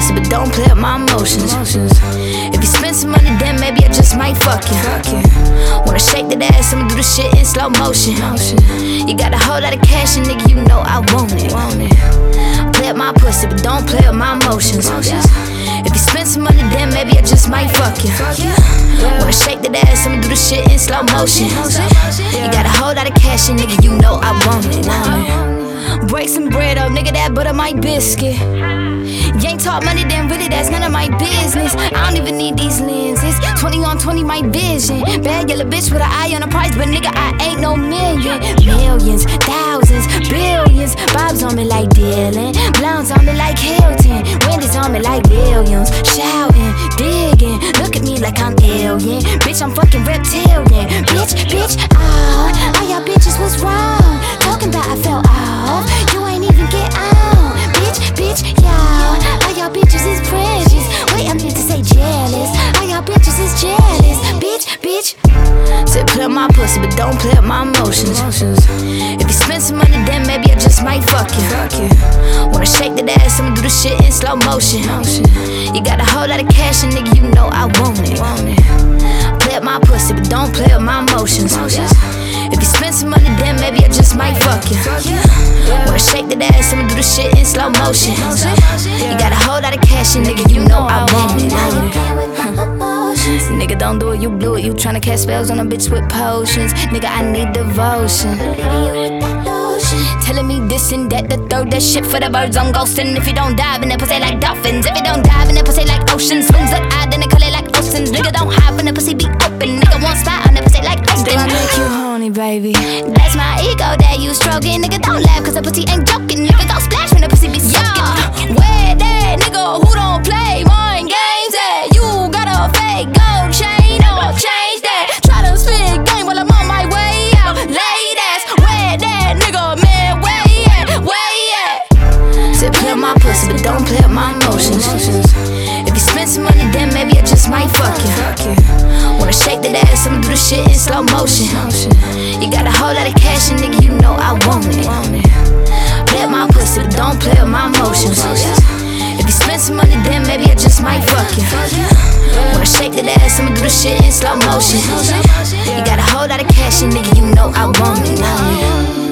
pussy, but don't play with my emotions. If you spend some money, then maybe I just might fuck you. Wanna shake that ass, I'ma do the shit in slow motion. You got a whole lot of cash, and nigga, you know I want it. Play with my pussy, but don't play with my emotions. If you spend some money, then maybe I just might fuck you. Wanna shake that ass, I'ma do the shit in slow motion. You got a whole lot of cash, and nigga, you know I want it. Break some bread up, nigga, that butter my biscuit. You ain't talk money, then really that's none of my business. I don't even need these lenses. 20 on 20, my vision. Bad yellow bitch with an eye on the price, but nigga, I ain't no million. Millions, thousands, billions. Bob's on me like Dylan. Blondes on me like Hilton. Wendy's on me like Williams. Shouting, digging. Look at me like I'm alien. Bitch, I'm fucking reptilian. Bitch, oh, all y'all bitches was wrong. Talking about I fell off. You ain't even get on. Bitch, y'all. All y'all bitches is precious. Wait, I meant to say jealous. All y'all bitches is jealous. Bitch. Said play with my pussy, but don't play with my emotions. If you spend some money, then maybe I just might fuck you. Wanna shake that ass, I'ma do the shit in slow motion. You got a whole lot of cash, and nigga, you know I want it. Play with my pussy, but don't play with my emotions. If you spend some money, then maybe I just might fuck you. Wanna shake that ass, I'ma do the shit in slow motion. You got a whole lot of cash, and nigga, you know I want it. Nigga, don't do it, you blew it. You tryna cast spells on a bitch with potions. Nigga, I need devotion. Telling me this and that, the third, that shit for the birds I'm ghosting. If you don't dive in that pussy like dolphins, if you don't dive in that pussy like oceans, swings look odd, then they call it like oceans. Nigga, don't hide when the pussy be open. Nigga, won't spot on the pussy like oceans. Do I make you horny, baby? That's my ego that you stroking. Nigga, don't laugh, cause the pussy ain't joking. Nigga, go splash when the pussy be soaking. Where that nigga who don't play mind games at? You got a fake gold chain or change that. Try to spit game while I'm on my way out. Ladies, where that nigga, man, where at? Said play with my pussy, but don't play with my emotions. If you spend some money, then maybe I just might fuck you. Wanna shake that ass, I'ma do the shit in slow motion. You got a whole lot of cash, and nigga, you know I want it. Play with my pussy, but don't play with my emotions. If you spend some money, then maybe I just might fuck you. Wanna shake that ass, I'ma do the shit in slow motion. You got a whole lot of cash, and nigga, you know I want it.